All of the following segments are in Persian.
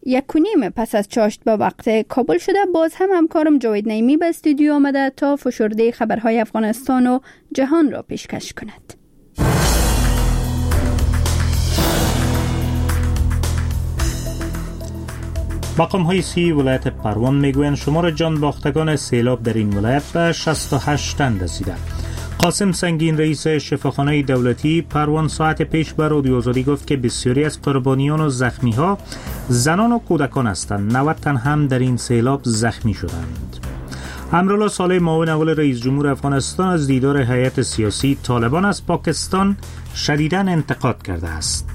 1:30 پس از چاشت به وقت کابل شده، باز هم همکارم جاوید نعیمی به استودیو آمده تا فشرده خبرهای افغانستان و جهان را پیشکش کند. مقام‌های 30 ولایت پروان میگویند شمار جان باختگان سیلاب در این ولایت به 68 تن رسیده. قاسم سنگین رئیس شفاخانه دولتی پروان ساعت پیش به رادیو آزادی گفت که بسیاری از قربانیان و زخمی‌ها زنان و کودکان هستند. 90 تن هم در این سیلاب زخمی شدند. امرالله صالح معاون اول رئیس جمهور افغانستان از دیدار هیئت سیاسی طالبان از پاکستان شدیداً انتقاد کرده است.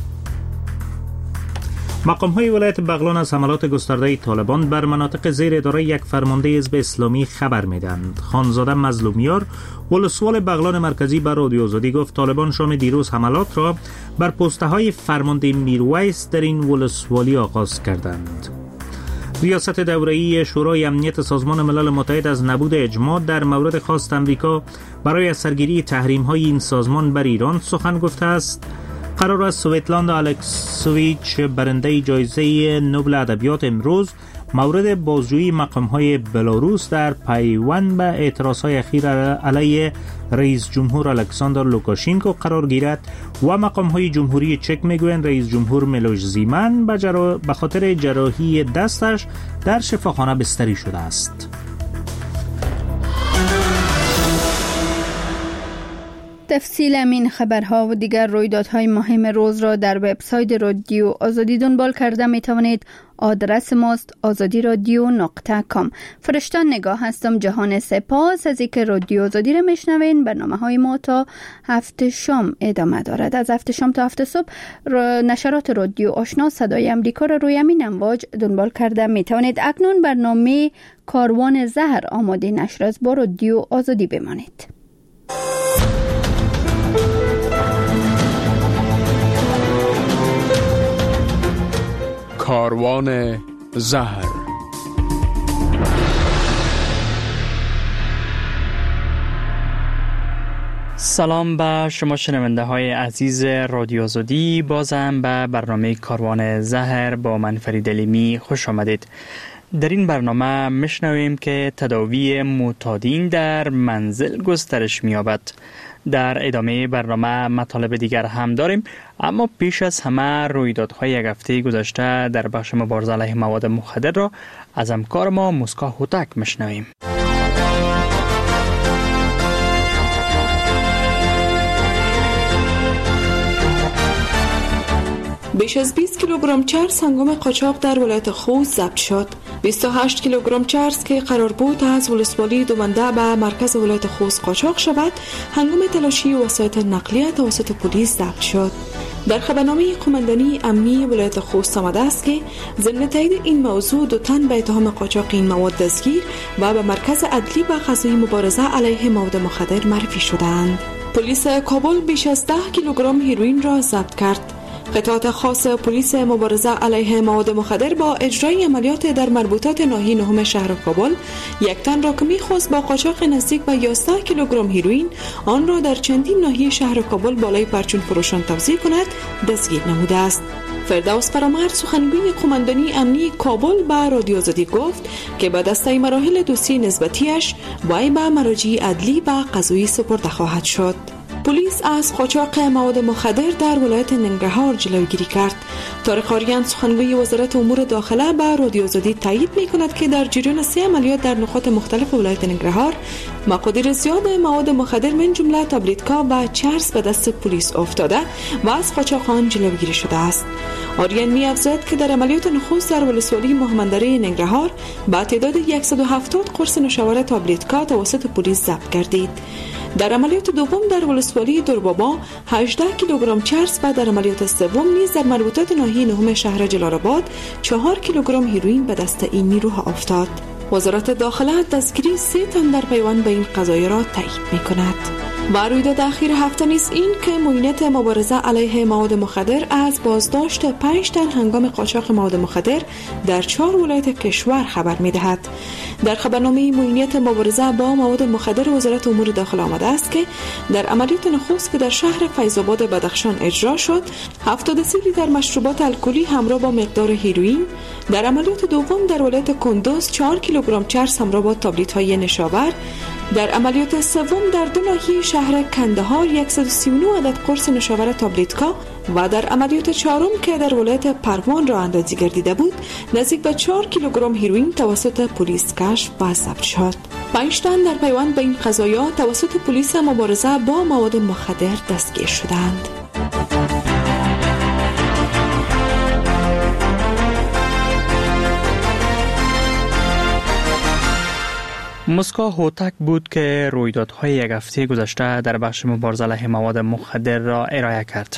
مقام‌های ولایت بغلان از حملات گسترده طالبان بر مناطق زیر اداره یک فرمانده حزب اسلامی خبر میدند. خانزاده مظلومیار ولسوال بغلان مرکزی بر رادیو آزادی گفت طالبان شام دیروز حملات را بر پست‌های فرمانده میرویس در این ولسوالی آغاز کردند. ریاست دوره‌ای شورای امنیت سازمان ملل متحد از نبود اجماع در مورد خواست امریکا برای سرگیری تحریم‌های این سازمان بر ایران سخن گفته است. قرار است سویتلاندا الکسوویچ برنده جایزه نوبل ادبیات امروز مورد بازجویی مقام‌های بلاروس در پیوند به اعتراض‌های اخیر علیه رئیس جمهور الکساندر لوکاشنکو قرار گیرد و مقام‌های جمهوری چک میگویند رئیس جمهور میلوش زیمن به خاطر جراحی دستش در شفاخانه بستری شده است. تفصیل این خبرها و دیگر رویدادهای مهم روز را در وبسایت رادیو آزادی دنبال کرده می توانید. آدرس ماست azadi.radio.com. فرشته نگاه هستم. جهان سپاس از اینکه رادیو آزادی را میشنوین. برنامه‌های ما تا 7 شام ادامه دارد. از 7 شام تا 7 صبح نشرات رادیو آشنا صدای امریکا را روی همین امواج دنبال کرده می توانید. اکنون برنامه کاروان زهر آماده نشر است. با رادیو آزادی بمانید. کاروان زهر. سلام به شما شنونده های عزیز رادیو آزادی. بازم به برنامه کاروان زهر با من فرید علیمی خوش آمدید. در این برنامه میشنویم که تداوی معتادین در منزل گسترش می‌یابد. در ادامه برنامه مطالب دیگر هم داریم، اما پیش از همه رویدادهای یک هفته گذشته در بخش مبارزه علیه مواد مخدر را از همکار ما موسکا هوتک میشنویم. بیش از 20 کیلوگرم چرس هنگام قاچاق در ولایت خوست ضبط شد. 28 کیلوگرم چرس که قرار بود از ولسوالی دومنده به مرکز ولایت خوست قاچاق شود، هنگام تلاشی وسایط نقلیه توسط پلیس ضبط شد. در خبرنامه قماندانی امنی ولایت خوست آمده است که ضمن تایید این موضوع 2 تن به اتهام قاچاق این مواد دستگیر و به مرکز عدلی و قضایی مبارزه علیه مواد مخدر معرفی شدند. پلیس کابل بیش از 10 کیلوگرم هیروئین را ضبط کرد. قطعات خاص پلیس مبارزه علیه مواد مخدر با اجرای عملیات در مربوطات ناحیه نهم شهر کابل 1 تن را که می‌خواست با قاچاق نزدیک به 11 کیلوگرم هیروئین آن را در چندین ناحیه شهر کابل بالای پرچون فروشان توزیع کند دستگیر نموده است. فردوس فرامرد سخنگوی قماندانی امنی کابل به رادیو آزادی گفت که به دسته مراحل دوسیه نسبتیش وی به مراجع عدلی و قضایی سپرده خواهد شد. پلیس از قاچاق مواد مخدر در ولایت ننگرهار جلوگیری کرد. طارق آریان سخنگوی وزارت امور داخله به رادیو آزادی تایید می‌کند که در جریان 3 عملیات در نقاط مختلف ولایت ننگرهار مقادیر زیاد مواد مخدر من جمله تابلیتکا و چرس به دست پلیس افتاده و از قاچاقان جلوگیری شده است. آریان می‌افزاید که در عملیات نخست در ولسوالی مهمندره ننگرهار با تعداد 170 قرص نوشابه تابلیتکا توسط پلیس ضبط گردید. در عملیات دوم در ولسوالی دربابا 18 کیلوگرم چرس و در عملیات سوم نیز در مربوطات ناحیه نهم شهر جلال‌آباد 4 کیلوگرم هیروئین به دست این نیروها افتاد. وزارت داخله دستگیری 3 تن در پیوند به این قضایای را تایید می‌کند. و رویداد اخیر هفته نیز این که معینات مبارزه علیه مواد مخدر از بازداشت 5 تن هنگام قاچاق مواد مخدر در 4 ولایت کشور خبر می‌دهد. در خبرنامه معینات مبارزه با مواد مخدر وزارت امور داخله آمده است که در عملیات نخست که در شهر فیض‌آباد بدخشان اجرا شد 73 لیتر مشروبات الکلی همراه با مقدار هیروئین، در عملیات دوم در ولایت کندوز 4 کیلوگرم چرس همراه با تابلیت‌های نشابر، در عملیات سوم در دو ناحیه شهر کندهار 139 عدد قرص نشابر تابلیتکا و در عملیات چهارم که در ولایت پروان را اندازی گردیده بود نزدیک به 4 کیلوگرم هیروئین توسط پلیس کشف و ضبط شد. 5 تن در پیوند به این قضایا توسط پلیس مبارزه با مواد مخدر دستگیر شدند. مسکو هوتک بود که رویدادهای یک هفته گذشته در بخش مبارزه علیه مواد مخدر را ارائه کرد.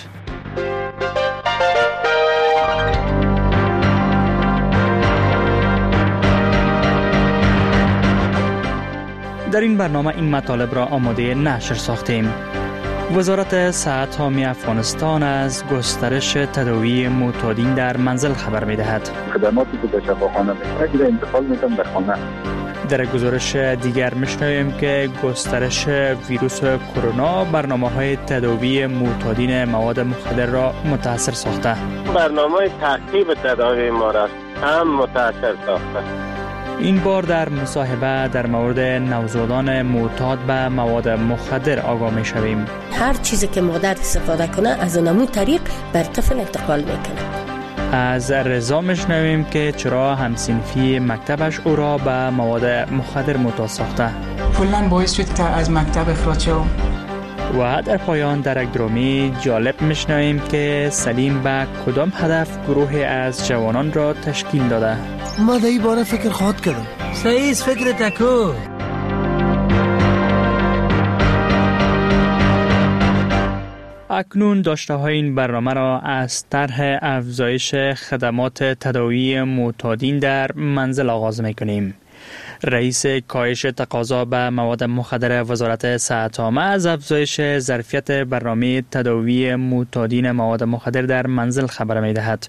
در این برنامه این مطالب را آماده نشر ساختیم. وزارت صحت حامی افغانستان از گسترش تداوی معتادین در منزل خبر می‌دهد. خدماتی که به شفاخانه می‌رسد انتقال می‌کنند به خانه. در گزارش دیگر می‌شنویم که گسترش ویروس کرونا برنامه‌های تداوی معتادین مواد مخدر را متاثر ساخته. برنامه تعقیب تداوی ما را هم متاثر ساخته. این بار در مصاحبه در مورد نوزادان معتاد به مواد مخدر آگاه می‌شویم. هر چیزی که مادر استفاده کنه از اونمون طریق بر طفل انتقال میکنه. از رضا میشنویم که چرا همسنفی مکتبش او را به مواد مخدر معتاد ساخته. کلاً باعث شد که از مکتب اخراج شوم. و در پایان در یک درامی جالب میشنویم که سلیم به کدام هدف گروه از جوانان را تشکیل داده. ما در این باره فکر خواهد کردم. صحیح فکر تکو. اکنون داشته های این برنامه را از طرح افزایش خدمات تداوی معتادین در منزل آغاز میکنیم. رئیس کاهش تقاضا به مواد مخدر وزارت صحت عامه از افزایش ظرفیت برنامه تداوی معتادین مواد مخدر در منزل خبر می‌دهد.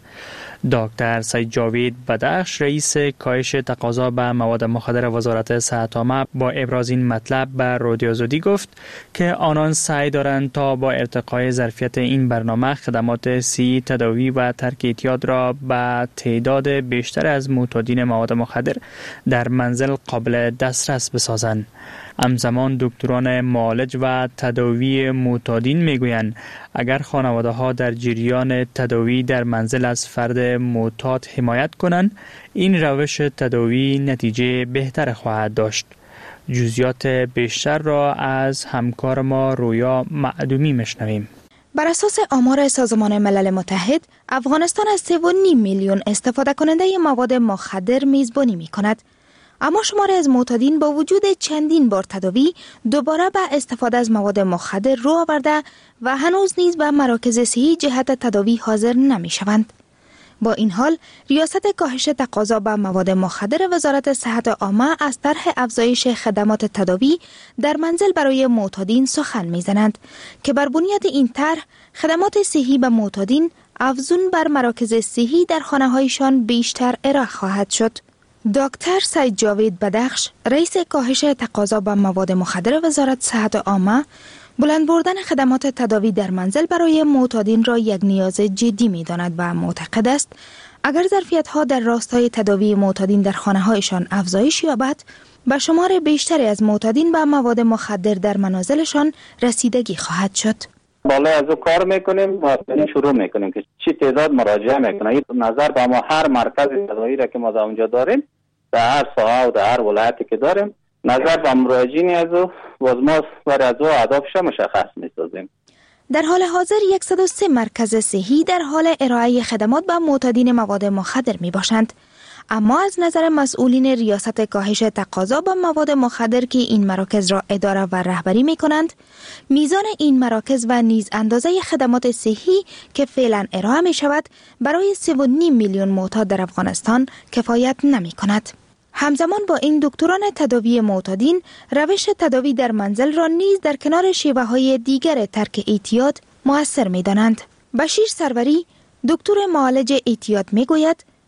دکتر سید جاوید بدخش رئیس کاهش تقاضا به مواد مخدر وزارت صحت عامه با ابراز این مطلب به رادیو آزادی گفت که آنان سعی دارند تا با ارتقای ظرفیت این برنامه خدمات صحی تداوی و ترک اعتیاد را به تعداد بیشتر از معتادین مواد مخدر در منزل قابل دسترس بسازند. همزمان دکتران معالج و تداوی معتادین میگویند اگر خانواده ها در جریان تداوی در منزل از فرد معتاد حمایت کنند این روش تداوی نتیجه بهتر خواهد داشت. جزئیات بیشتر را از همکار ما رویا معدومی میشنویم. بر اساس آمار سازمان ملل متحد، افغانستان از 3.5 میلیون استفاده کننده مواد مخدر میزبانی می کند. اما شمار از معتادین با وجود چندین بار تداوی دوباره به استفاده از مواد مخدر رو آورده و هنوز نیز به مراکز صحی جهت تداوی حاضر نمی شوند. با این حال، ریاست کاهش تقاضا به مواد مخدر وزارت صحت عامه از طرح افزایش خدمات تداوی در منزل برای معتادین سخن می‌زنند که بر بنیاد این طرح خدمات صحی به معتادین افزون بر مراکز صحی در خانه‌هایشان بیشتر ارائه خواهد شد. دکتر سید جاوید بدخش رئیس کاهش تقاضا به مواد مخدر وزارت صحت عامه بلند بردن خدمات تداوی در منزل برای معتادین را یک نیاز جدی می‌داند و معتقد است اگر ظرفیت‌ها در راستای تداوی معتادین در خانه‌هایشان افزایش یابد به شمار بیشتری از معتادین به مواد مخدر در منازلشان رسیدگی خواهد شد. بالا از او کار میکنیم و شروع میکنیم که چی تعداد مراجعه میکنه. این نظر به ما هر مرکز تداوی را که ما در اونجا داریم در هر ساحه و در هر ولایتی که داریم نظر به مراجعین از او وزماس و از او اهدافش مشخص میسازیم. در حال حاضر 103 مرکز صحی در حال ارائه خدمات به معتادین مواد مخدر می باشند. اما از نظر مسئولین ریاست کاهش تقاضا به مواد مخدر که این مراکز را اداره و رهبری می کنند، میزان این مراکز و نیز اندازه خدمات صحی که فعلا ارائه می شود برای 3.5 میلیون معتاد در افغانستان کفایت نمی کند. همزمان با این دکتران تداوی معتادین روش تداوی در منزل را نیز در کنار شیوه‌های دیگر ترک اعتیاد مؤثر می‌دانند. بشیر سروری دکتر معالج اعتیاد می‌گوید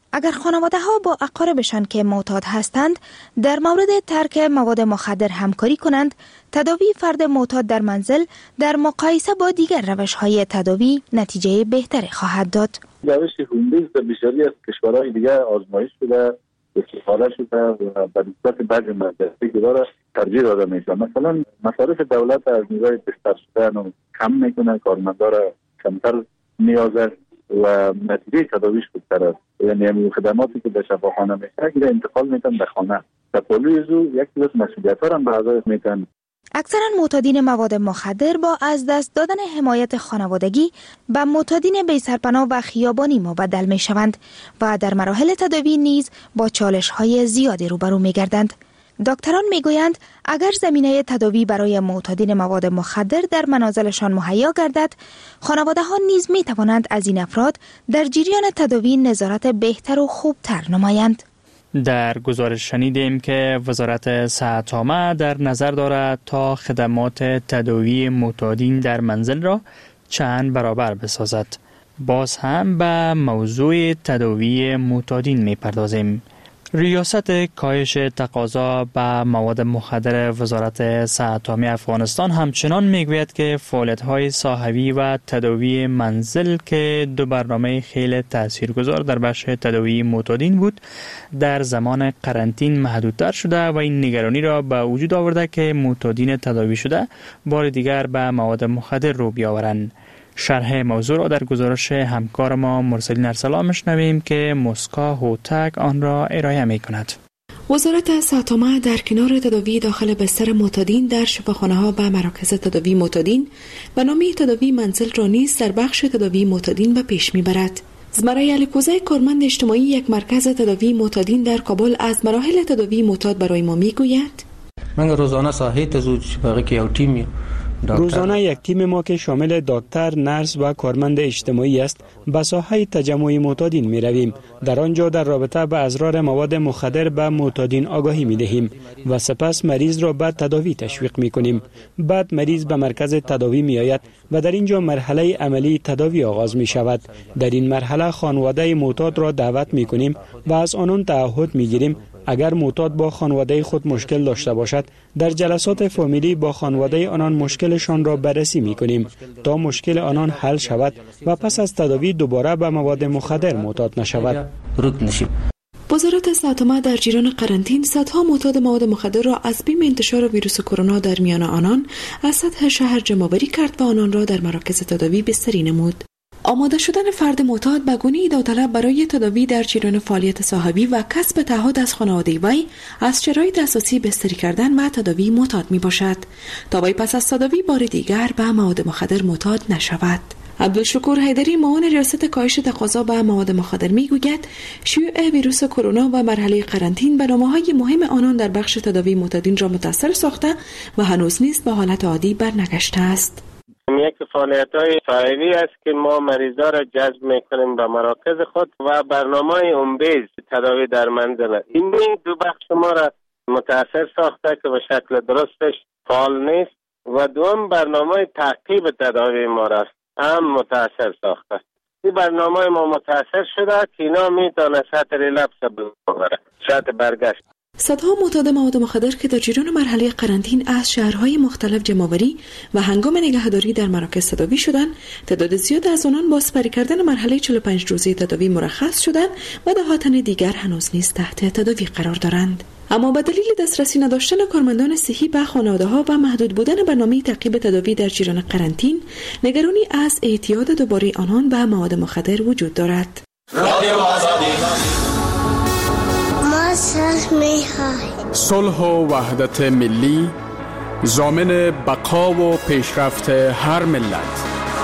اگر خانواده ها با اقاربشان که معتاد هستند در مورد ترک مواد مخدر همکاری کنند، تداوی فرد معتاد در منزل در مقایسه با دیگر روش‌های تداوی نتیجه بهتری خواهد داد. روش هومبیز در بسیاری از کشورهای دیگر آزمایش شده، استفاده شده و به نسبت بعضی مدرسه که داره ترجیح داده میشه. مثلا مصارف دولت از نیروی بستر شدن و کم میکنه، کارمندا را کمتر نیازه و نتیجه تداویش خوبتر است. یعنی همین خدماتی که به شفاخانه میشه اگر انتقال میتن به خانه، در پلوی زو یک چیز مسئولیت ها هم به اعضای میتن. اکثرا معتادین مواد مخدر با از دست دادن حمایت خانوادگی به معتادین بی سرپناه و خیابانی مبدل می شوند و در مراحل تداوی نیز با چالش های زیادی روبرو می گردند. دکتران می گویند اگر زمینه تداوی برای معتادین مواد مخدر در منازلشان مهیا گردد، خانواده ها نیز می توانند از این افراد در جریان تداوی نظارت بهتر و خوبتر نمایند. در گزارش شنیدیم که وزارت صحت عامه در نظر دارد تا خدمات تداوی معتادین در منزل را چند برابر بسازد. باز هم به موضوع تداوی معتادین می‌پردازیم. ریاست کاهش تقاضا به مواد مخدر وزارت صحت عامه افغانستان همچنان میگوید که فعالیت‌های صاحبی و تداوی منزل که دو برنامه خیلی تاثیرگذار در بخش تداوی معتادین بود، در زمان قرنطین محدودتر شده و این نگرانی را به وجود آورده که معتادین تداوی شده بار دیگر به مواد مخدر رو بیاورند. شرح موضوع را در گزارش همکار ما مرسلین ارسلان میشنویم که مسکا هوتک آن را ارائه می کند. وزارت صحت عامه در کنار تداوی داخل بستر معتادین در شفاخانه‌ها و مراکز تداوی معتادین برنامه تداوی منزل را نیز در بخش تداوی معتادین به پیش میبرد. زمره علیکوزه، کارمند اجتماعی یک مرکز تداوی معتادین در کابل، از مراحل تداوی معتاد برای ما میگوید. من روزانه ساحه تزوج باقی که یو تیمی روزانه یک تیم ما که شامل دکتر، نرس و کارمند اجتماعی است به ساحه تجمع معتادین می رویم. در آنجا در رابطه با اضرار مواد مخدر به معتادین آگاهی می دهیم و سپس مریض را به تداوی تشویق می کنیم. بعد مریض به مرکز تداوی می آید و در اینجا مرحله عملی تداوی آغاز می شود. در این مرحله خانواده معتاد را دعوت می کنیم و از آنان تعهد می گیریم اگر معتاد با خانواده خود مشکل داشته باشد، در جلسات فامیلی با خانواده آنان مشکلشان را بررسی می کنیم تا مشکل آنان حل شود و پس از تداوی دوباره به مواد مخدر معتاد نشود. وزارت صحت عامه در جریان قرنطین صدها معتاد مواد مخدر را از بیم انتشار ویروس کرونا در میان آنان از سطح شهر جمع‌آوری کرد و آنان را در مراکز تداوی بستری نمود. آماده شدن فرد معتاد به گونه‌ای داوطلب برای تداوی در جریان فعالیت صاحبی و کسب تعهد از خانواده وی از شرایط اساسی بستری کردن و تداوی معتاد می باشد تا وی پس از تداوی بار دیگر به مواد مخدر معتاد نشود. عبدالشکور حیدری، معاون ریاست کاهش تقاضا به مواد مخدر، میگوید شیوع ویروس کرونا و مرحله قرنطین برنامه‌های مهم آنان در بخش تداوی معتادین را متاثر ساخته و هنوز نیز به حالت عادی برنگشته است. یک فعالیت‌های صاحبی است که ما مریضا را جذب می‌کنیم به مراکز خود و برنامه هومبیز تداوی در منزل. این دو بخش ما را متاثر ساخته که به شکل درستش فعال نیست و دوم برنامه تعقیب تداوی ما را هم متاثر ساخته. این برنامه ما متاثر شده که اینا میتونه سطح ریلپس ببره، سطح برگشت. صدها معتاد مواد مخدر که در جریان مرحله قرنطین از شهرهای مختلف جمع‌آوری و هنگام نگهداری در مراکز تداوی شدند، تعداد زیاد از آنان با سپری کردن مرحله 45 روزه تداوی مرخص شدند و دهاتن دیگر هنوز نیز تحت تداوی قرار دارند. اما به دلیل دسترسی نداشتن کارمندان صحی به خانواده‌ها و محدود بودن برنامه تعقیب تداوی در جریان قرنطین، نگرانی از اعتیاد دوباره آنان به مواد مخدر وجود دارد. صلح و وحدت ملی ضامن بقا و پیشرفت هر ملت.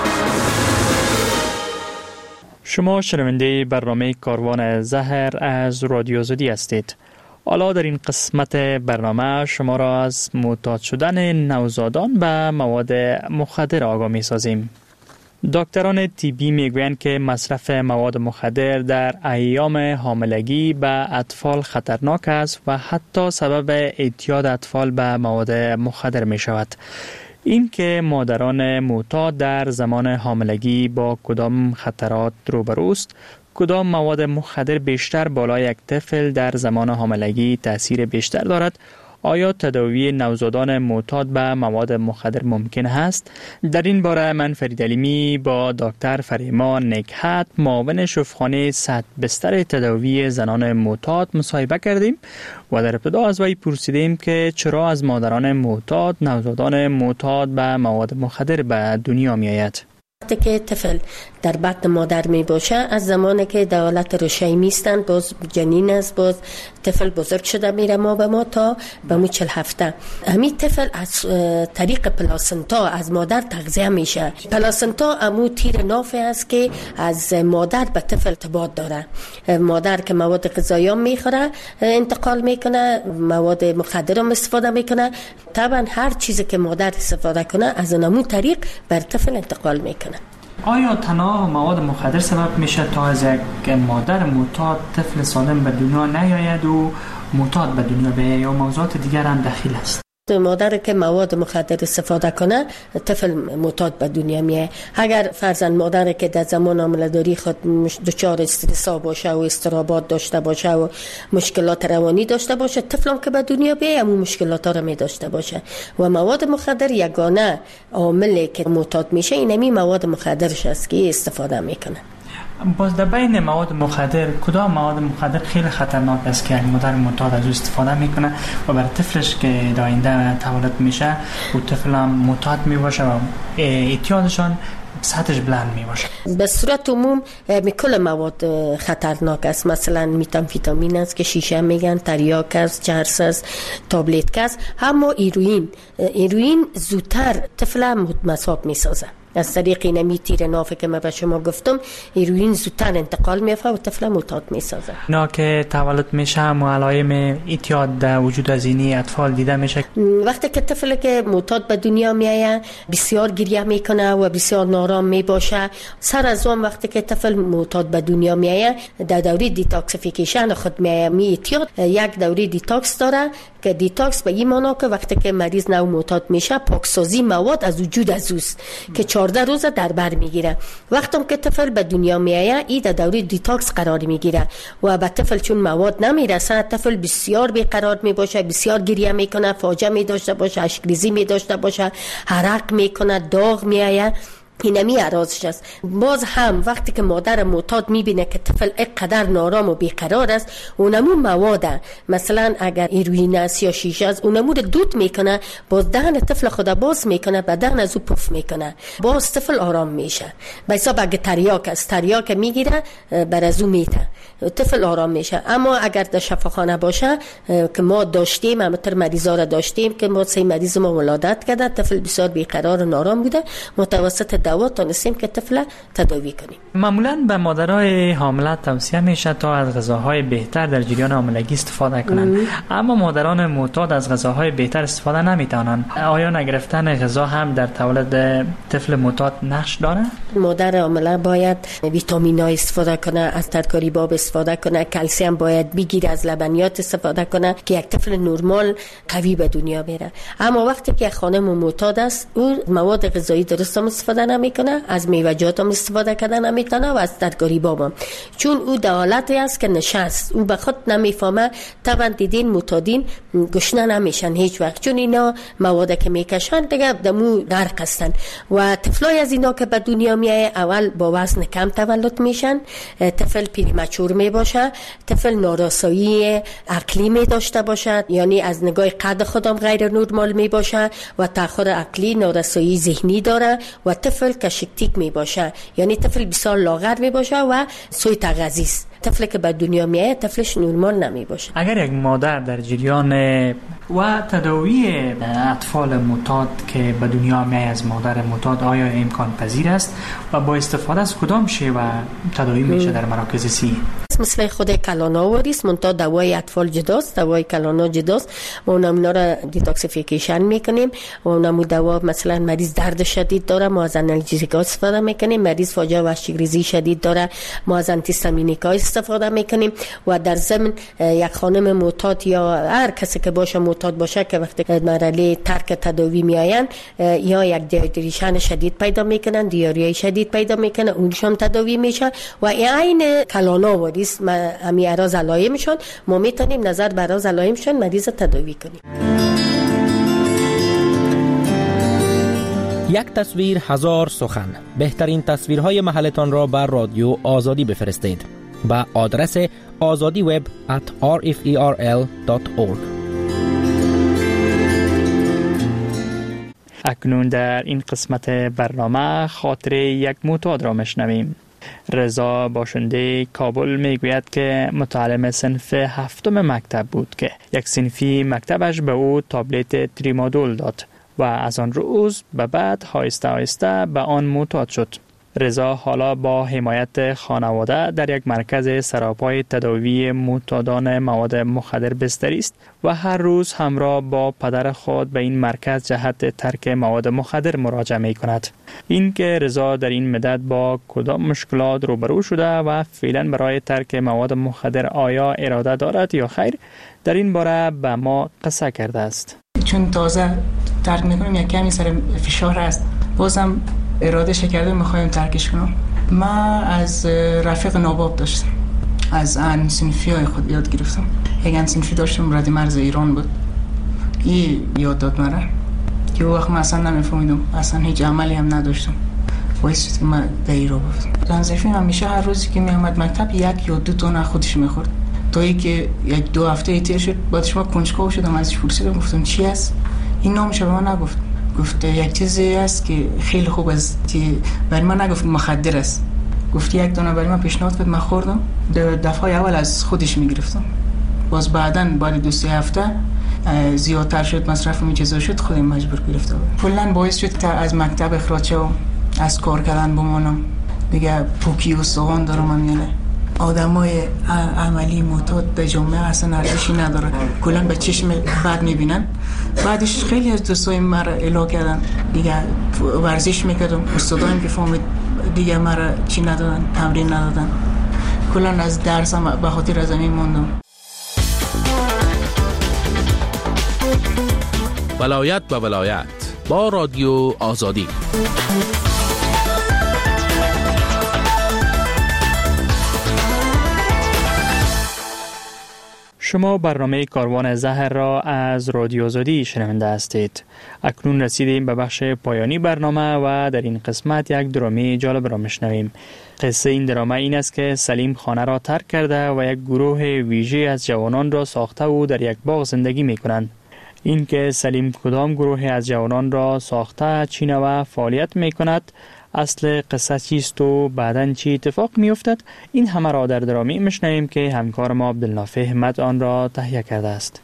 شما شنونده برنامه کاروان زهر از رادیو آزادی هستید. حالا در این قسمت برنامه شما را از معتاد شدن نوزادان به مواد مخدر آگاه می سازیم. دکتران طبی میگویند که مصرف مواد مخدر در ایام حاملگی به اطفال خطرناک است و حتی سبب اعتیاد اطفال به مواد مخدر می شود. این که مادران معتاد در زمان حاملگی با کدام خطرات روبروست کدام مواد مخدر بیشتر بالای یک طفل در زمان حاملگی تاثیر بیشتر دارد؟ آیا تداوی نوزادان معتاد به مواد مخدر ممکن است؟ در این باره من فرید علیمی با دکتر فریمان نکهت معاون شفاخانه صد بستر تداوی زنان معتاد مصاحبه کردیم و در ابتدا از وی پرسیدیم که چرا از مادران معتاد نوزادان معتاد به مواد مخدر به دنیا می آید. وقتی که طفل در بطن مادر می باشه، از زمانی که در حالت رشیمی هستند، باز جنین است، باز طفل بزرگ شده میره ما به ما تا به مو 40 هفته. همین طفل از طریق پلاسنتا از مادر تغذیه میشه. پلاسنتا امو تیر نافی است که از مادر به طفل ارتباط داره. مادر که مواد غذایی میخوره انتقال میکنه، مواد مخدر هم استفاده میکنه. طبعا هر چیزی که مادر استفاده کنه از امو طریق بر طفل انتقال میکنه. آیا تنها مواد مخدر سبب میشه تا از یک مادر معتاد طفل سالم به دنیا نیاید و معتاد به دنیا بیاید یا موضوعات دیگر هم دخیل است؟ مادر که مواد مخدر استفاده کنه طفل معتاد به دنیا میاد. اگر فرزند مادر که در زمان حامله‌داری خود دچار استرس باشه و اضطرابات داشته باشه و مشکلات روانی داشته باشه، طفلم که به دنیا بیاد همون مشکلات را می داشته باشه. و مواد مخدر یگانه عاملی که معتاد میشه اینمی مواد مخدرش است که استفاده میکنه. باز در بین مواد مخدر کدام مواد مخدر خیلی خطرناک است که مادر معتاد از او استفاده میکنه و برای طفلش که در آینده تولد میشه و طفل هم معتاد میباشه و اعتیادشان سطحش بلند میباشه؟ به صورت عموم کل مواد خطرناک است. مثلا میتامفیتامین است که شیشه میگن، تریاک است، چرس است، تابلت است. اما ایروئین زودتر طفل مصاب میسازه. از طریق اینمی تیر نافه که من به شما گفتم، ایروئین زودتر انتقال میفته و طفل معتاد میسازه. اینا که تولد میشه و علائم اعتیاد در وجود از اینی اطفال دیده میشه. وقتی که طفل که معتاد به دنیا میایه بسیار گریه میکنه و بسیار نارام میباشه. سر از اون وقتی که طفل معتاد به دنیا میایه در دوره دیتاکسیفیکیشن خود میایه اعتیاد یک دوره دیتاکس داره که دیتاکس به این معنی که وقتی که مریض نو معتاد میشه پاکسازی مواد از وجود ازوست که 14 روز در بر میگیره. وقتی که طفل به دنیا میایه این در دوره دیتاکس قرار میگیره و به طفل چون مواد نمیرسه طفل بسیار بیقرار میباشه، بسیار گریه میکنه، فاجعه میداشته باشه، اشکریزی میداشته باشه، عرق میکنه، داغ میایه. اینمی عراضش است. باز هم وقتی که مادر معتاد میبینه که طفل اینقدر نارام و بیقرار است، اونمو مواد مثلا اگر ایروئین است یا شیشه است اونمو رو دود میکنه، باز دهن طفل خود باز میکنه، بدن از او پف میکنه، باز طفل آرام میشه. به حساب اگر تریاک است، تریاک میگیره بر از او میته، طفل آرام میشه. اما اگر در شفاخانه باشه که ما داشتیم، همتر مریضا را داشتیم که ما 3 مریض ما ولادت کرده، طفل بسیار بیقرار و نارام بوده، متوسط دوا تونستیم که طفل تداوی کنیم. معمولاً به مادرای حامله توصیه میشه تا از غذاهای بهتر در جریان حاملگی استفاده کنند. اما مادران معتاد از غذاهای بهتر استفاده نمیتونن. آیا نگرفتن غذا هم در تولد طفل معتاد نقش داره؟ مادر حامله باید ویتامین‌ها استفاده کنه، از ترکاری باب استفاده کنه، کلسیم باید بگیره، از لبنیات استفاده کنه که یک طفل نرمال قوی به دنیا بیاره. اما وقتی که خانم معتاد است، او مواد غذایی درست استفاده نمیکنه، از میوه‌جات هم استفاده کردن نمیتونه و از ترکاری بابم، چون او در حالتی است که نشست، او به خود نمیفهمه. طبعا دیدین معتادین گشنه نمیشن هیچ وقت، چون اینا مواد که میکشن دیگه دمو غرق هستن. و طفلای از اینا که به دنیا میایه اول با وزن کم تولد میشن، طفل پریمچور میباشه، طفل نارسایی عقلی می داشته باشد، یعنی از نگاه قد خودم غیر نرمال میباشه و تأخر عقلی، نارسایی ذهنی داره و طفل کشکتیک می باشه، یعنی طفل بسیار لاغر می باشه و سوی تغذیه است. طفلی که به دنیا میاد طفلش نرمال نمی باشه. اگر یک مادر در جریان و تداوی اطفال معتاد که به دنیا میاد از مادر معتاد آیا امکان پذیر است و با استفاده از کدام شیوه تداوی میشه در مراکز سی؟ است، مثل خود کلاناواری است، منتها دوای اطفال جداست، دوای کلانا جداست. ما اونم را دیتاکسیفیکیشن میکنیم و اونم دوا مثلا مریض درد شدید داره ما از آنالژیکا استفاده میکنیم، مریض فاجعه وحشیگریزی شدید داره ما از آنتیهیستامینیکا استفاده میکنیم و در ضمن یک خانم معتاد یا هر کسی که باشه معتاد باشه که وقتی مرحله ترک تداوی میآیند یا یک دیهایدریشن شدید پیدا میکنن، دیاریای شدید پیدا میکنه، اونشان تداوی میشه و این کلاناواری است. امی اراز علائمشون ما میتونیم نظر بر اراز علائمشون مریض تداوی کنیم. یک تصویر هزار سخن. بهترین تصویرهای محلتان را بر رادیو آزادی بفرستید با آدرس azadiweb@rferl.org. اکنون در این قسمت برنامه خاطره یک معتاد را میشنویم. رضا باشنده کابل میگوید که متعلم صنف هفتم مکتب بود که یک صنفی مکتبش به او تابلت تریمادول داد و از آن روز به بعد آهسته آهسته به آن معتاد شد. رضا حالا با حمایت خانواده در یک مرکز سراپای تداوی معتادان مواد مخدر بستری است و هر روز همراه با پدر خود به این مرکز جهت ترک مواد مخدر مراجعه می کند. این که رضا در این مدت با کدام مشکلات روبرو شده و فعلا برای ترک مواد مخدر آیا اراده دارد یا خیر، در این باره به ما قصه کرده است. چون تازه ترک میکنیم یک کمی سر فشار است، بازم اراده کرده میخوایم ترکش کنم. من از رفیق ناباب داشتم، از ان صنفی های خود یاد گرفتم. یک ان صنفی داشتم رد مرز ایران بود، این یاد داد مرا که وقت من اصلا نمیفهمیدم، اصلا هیچ عملی هم نداشتم، باعث شد که من به ایران رفتم. زن صنفی همیشه هر روزی که میامد مکتب یک یا دو تا خودش میخورد تا اینکه یک دو هفته تیر شد. بعدش ما کنجکاو شدم، ازش پرسیدم، گفتم چی است این؟ نامش به من نگفت، گفت یک چیزی است که خیلی خوب است، که برای من نگفت مخدر است، گفت یک دانه برای من پیشنهاد کرد، من خوردم. دفعه اول از خودش میگرفتم، باز بعدن بعد 2-3 هفته زیادتر شد، مصرف می چیزا شد، خودم مجبور گرفتم. کلا باعث شد که از مکتب اخراج شدم، از کار کردن بمانم، دیگه پوکی و سوغان دارم. میانه آدمای عملی معتاد به جامعه اصلا ارزشی نداره، کلا به چشم بد میبینن. بعدش خیلی از دوستای مرا الا کردن، دیگه ورزش میکردم، استادایم که فهمید دیگه مرا چی ندادن، تمرین ندادن، کلا از درسم به خاطر از این موندم. ولایت به ولایت با رادیو آزادی. شما برنامه کاروان زهر را از رادیو آزادی شنونده هستید. اکنون رسیدیم به بخش پایانی برنامه و در این قسمت یک درامی جالب را میشنویم. قصه این درامه این است که سلیم خانه را ترک کرده و یک گروه ویژه از جوانان را ساخته و در یک باغ زندگی میکنند. این که سلیم کدام گروه از جوانان را ساخته، چینه و فعالیت میکند، اصل قصه چیست و بعداً چی اتفاق میافتد، این همه را در درامی میشنویم که همکار ما عبدالنافع احمد آن را تهیه کرده است.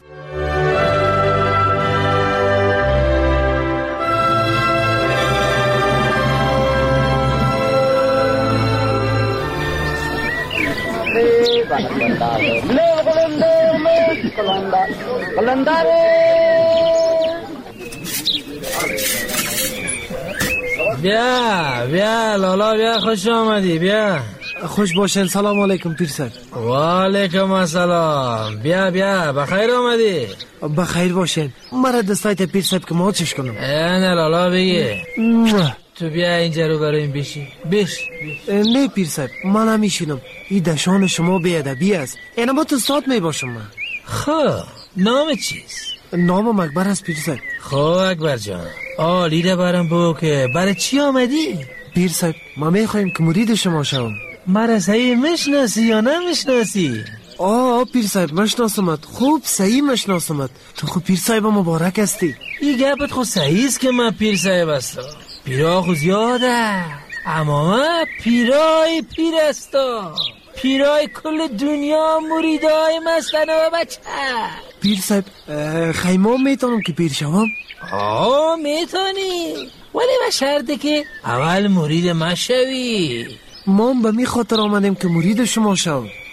بیا لالا، بیا خوش آمدی، بیا. خوش باشین. سلام علیکم پیرسر. و علیکم السلام. بیا بخیر آمدی. بخیر باشین. مرا دستایت پیرسر که ما چش کنم. نه لالا بگی. تو بیا اینجا رو بریم بشی. نه پیرسر، من نمیشینم. این دشان شما بیادبی است. اینا با تو استاد می باشم من. خب نام چیست؟ نام اکبر است پیرسر. خب اکبر جان، عالی برام بگو که برای چی آمدی؟ پیر صاحب، ما میخوایم که مرید شما شوم. مرا صحیح میشناسی یا نمیشناسی؟ پیر صاحب مشناسمت، خوب صحیح مشناسمت. تو خوب پیر صاحب مبارک هستی. این گپت خود صحیح است که من پیر صاحب هستم. پیرا خود زیاده، اما من پیرای پیر هستم. پیرای کل دنیا مریدای مستن و بچه. پیر صاحب خیمه میتونم که پیر شوم؟ میتونی، ولی به شرطی که اول مرید ما شوی. ما به می خاطر آمدیم که مرید شما شوم.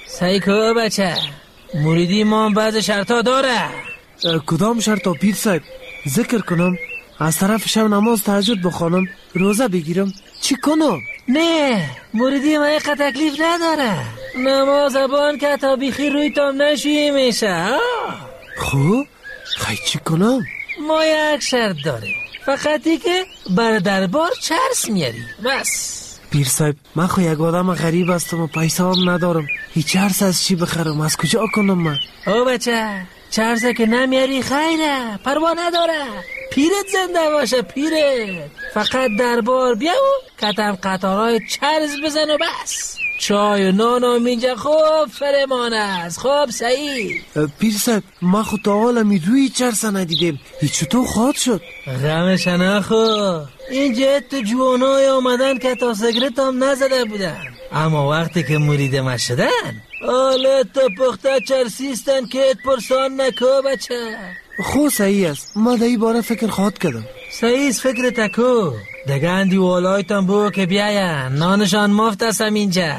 سعی که بچه موریدی ما بعض شرطا داره. کدام شرطا پیر صاحب؟ ذکر کنم، از طرف شب نماز تهجد بخوانم، روزه بگیرم، چی کنم؟ نه موریدی ما یک تکلیف نداره. نماز بان که تا بیخی روی تام نشویی میشه. خوب خیلی چی کنم؟ ما یک شرط داریم، فقطی که بر دربار چرس میاری بس. پیر صاحب من خو یک آدم غریب هستم و پیسه هم ندارم، هیچ چرس از چی بخرم؟ از کجا کنم من؟ او بچه چرسه که نمیاری خیره، پروا نداره، پیرت زنده باشه پیرت. فقط دربار بیا و کتم قطارهای چرس بزن و بس. چای و نان و اینجا خوب فرمان است. خوب سعید پیر صاحب ما خود تا حالا روی چرس ندیدیم، هیچ تو خواهد شد؟ غمش نخو، این جهت جوانای آمدن که تا سگرت هم نزده بودن، اما وقتی که مرید شدن حالا تا پخته چرسیستن که ات پرسان نکو بچه. خو صحیح است، ما در این باره فکر خواهد کردم. صحیح فکر تکو دگه اندی والایتان بو که بیاین، نانشان مفت هستم اینجا.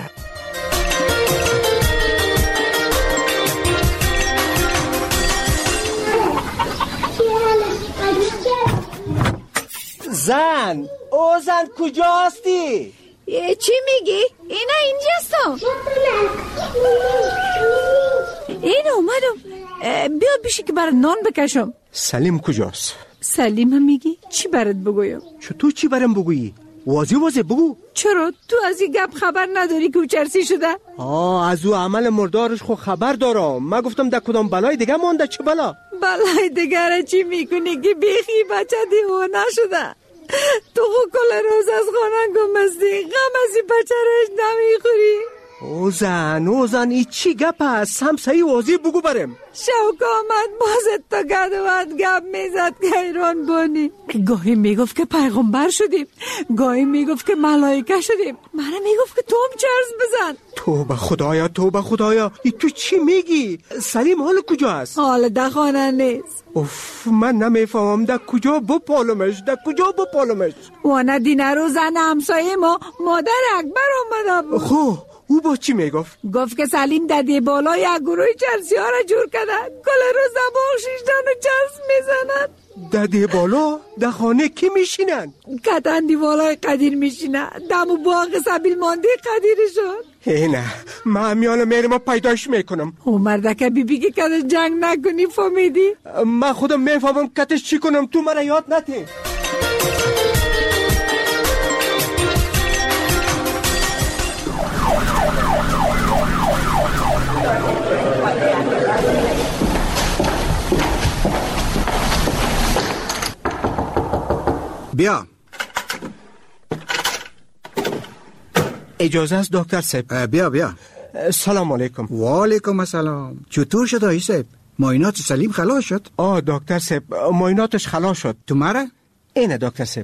زن او زن کجاستی؟ چی میگی؟ اینا اینجاستم. این اومدم، بیا بیشی که برات نان بکشم. سلیم کجاست؟ سلیم هم میگی؟ چی برات بگویم؟ تو چی برام بگویی؟ واضح بگو. چرا؟ تو از این گپ خبر نداری که او چرسی شده؟ از او عمل مردارش خو خبر دارم. من گفتم در کدام بلای دیگه مونده. چه بلا؟ بلای دیگه چی میکنی که بیخی بچه دیوانه شده؟ تو خو کل روز از خانه گمستی، غم از این بچه رش نمیخوری. او زن ای چی گپ هست؟ هم صحیح واضح بگو برم. شوق آمد بازت تا گدوات گپ میزد که ایران بانی. گاهی میگفت که پیغمبر شدیم، گاهی میگفت که ملائکه شدیم، منم میگفت که تو هم چرس بزن. توبه خدایا ای تو چی میگی؟ سلیم حال کجا هست؟ حال در خانه نیست. من نمیفهمم در کجا بپالمش. وانا دینه رو زن همسایه ما مادر اکبر آمده بود. خو او با چی میگفت؟ گفت که سلیم ددی بالا یک گروه چرسی ها را جور کردن، کل روز دماغ شیشتن و چرس میزنن. ددی بالا در خانه کی میشینن؟ کتن دیوالای قدیر میشینن، دم و باغ سبیل مانده قدیرشون. نه من میانه میرم پیداش میکنم. او مردکه بیبی که کتش جنگ نکنی فهمیدی؟ من خودم میفهمم کتش چی کنم، تو مرا یاد نده. بیا. اجازه است دکتر صاحب؟ بیا. سلام علیکم. و علیکم السلام. چطور شد آقای صاحب؟ معاینات سلیم خلاص شد؟ دکتر صاحب معایناتش خلاص شد. تو مرا؟ اینه دکتر صاحب.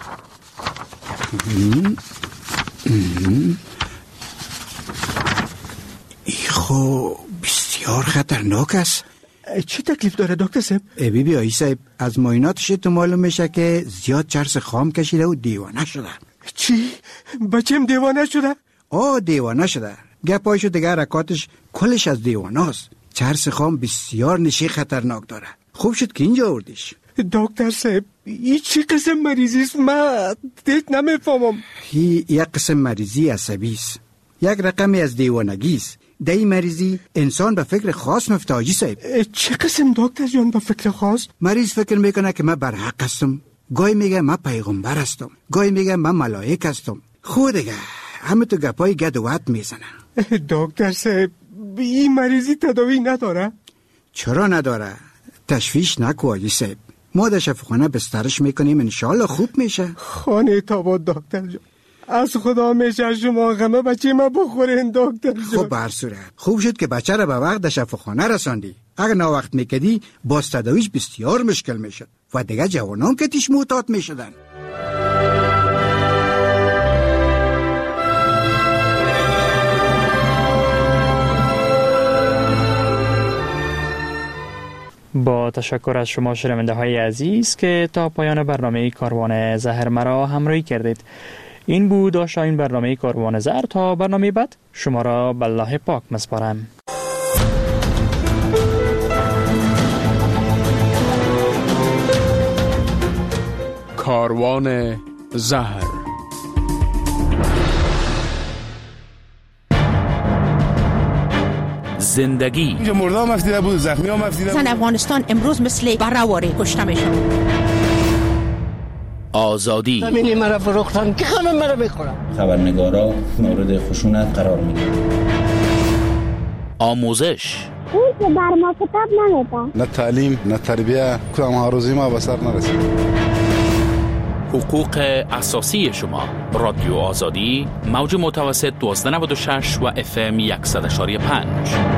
خو بسیار خطرناک است. چی تکلیف داره دکتر صاحب؟ بی آقای صاحب از معایناتش تو معلوم میشه که زیاد چرس خام کشیده و دیوانه شده. چی؟ بچم دیوانه شده؟ دیوانه شده. گپایشو دیگه حرکاتش کلش از دیوانه است. چرس خام بسیار نشی خطرناک داره. خوب شد که اینجا آوردیش. دکتر صاحب این چی قسم مریضی است؟ من دیگه نمیفهمم. یک قسم مریضی عصبی است، یک رقمی از دیوانگی است. در این مریضی انسان به فکر خاص مفته حاجی صاحب. چه قسم دکتر جان به فکر خاص؟ مریض فکر میکنه که من برحق هستم، گاهی میگه من پیغمبر هستم، گاهی میگه من ملائک هستم. خود دیگه همه تو گپای گد و وط میزنه. دکتر صاحب این مریضی تداوی نداره؟ چرا نداره؟ تشویش نکو حاجی صاحب، ما در شفاخانه بسترش میکنیم، انشالله خوب میشه. خانه تاباد دکتر جان، از خدا میشه شما غمه بچه ما بخورین دکتر جان. خب بر صورت خوب شد که بچه را به وقت در شفاخانه رساندی. اگر نا وقت میکدی باز تداویش بسیار مشکل میشد و دیگه جوانان که تیش معتاد میشدن. با تشکر از شما شنونده های عزیز که تا پایان برنامه کاروان زهر مرا همراهی کردید. این بود آشنای برنامه کاروان زهر. تا برنامه بعد شما را به الله پاک مسپارم. کاروان زهر. زندگی اینجا مرده هم مفیده بود، زخمی هم مفیده بود. زن افغانستان امروز مثل برهواری کشته میشن. آزادی زمینی مرا فروختن که خانم مرا بخورم. خبرنگارا مورد خشونت قرار میگیرن. آموزش اون که بر ما کتاب نمیده. نه تعلیم نه تربیه، کدام هاروزی ما به سر نرسید. حقوق اساسی شما. رادیو آزادی، موج متوسط 1296 و FM 100.5.